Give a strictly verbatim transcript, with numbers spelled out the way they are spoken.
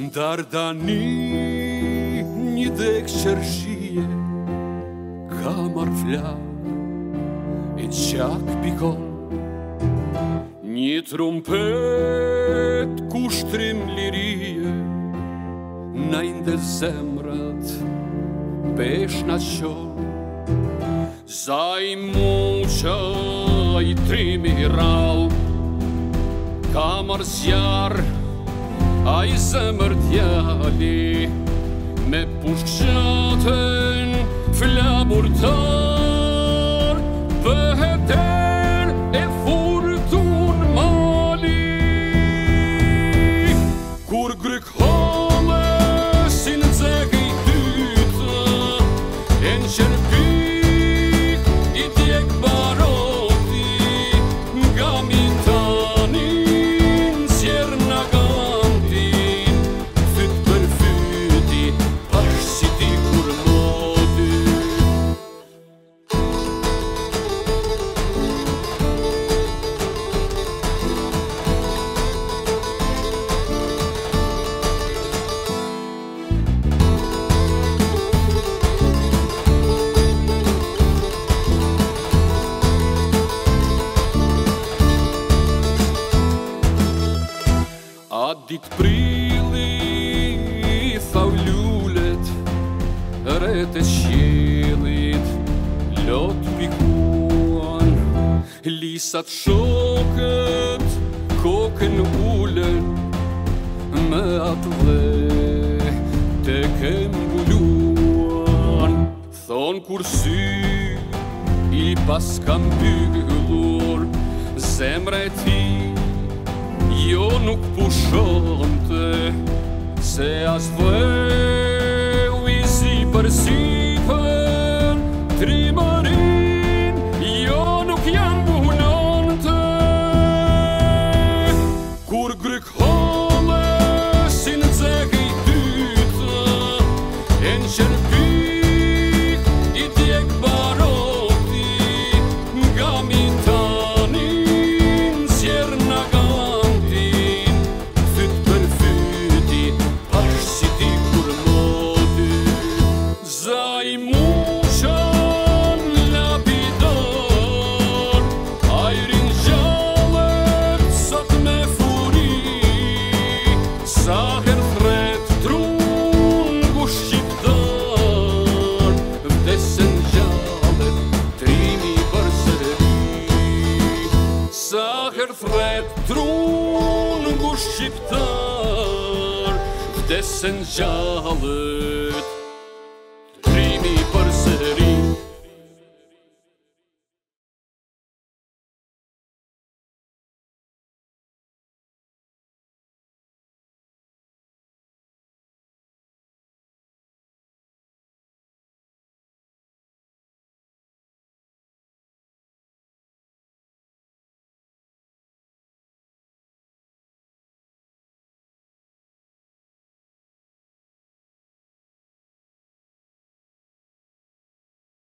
Dardani një dek qërshie ka marrë flak e qak pikon një trumpet kushtrim lirie na inde zemrat pesh na qon zaj muqa i trimi rau ka marrë zjar a i zemër djali me pushqatën flamurtar pëheter e furtun mali kur grykhome si në zekë i dytë e në qërpik i tjek baroti nga mitanin zjer nga dit prilli thau lullet rreth e qiellit lot pikuan lisat shokët kokën ulen me atë dhe te kem mbuluan thon kur sy i pas kam mbyllur zemra e ti jo nuk pushonte se as vëu i si për sipër trimërin jo nuk jam punonte kur grykhome si në zekë i dytë e në qërpik i tjek baroti nga mitanin zjer nga Thret trun ngu shqiptar vdesen gjallë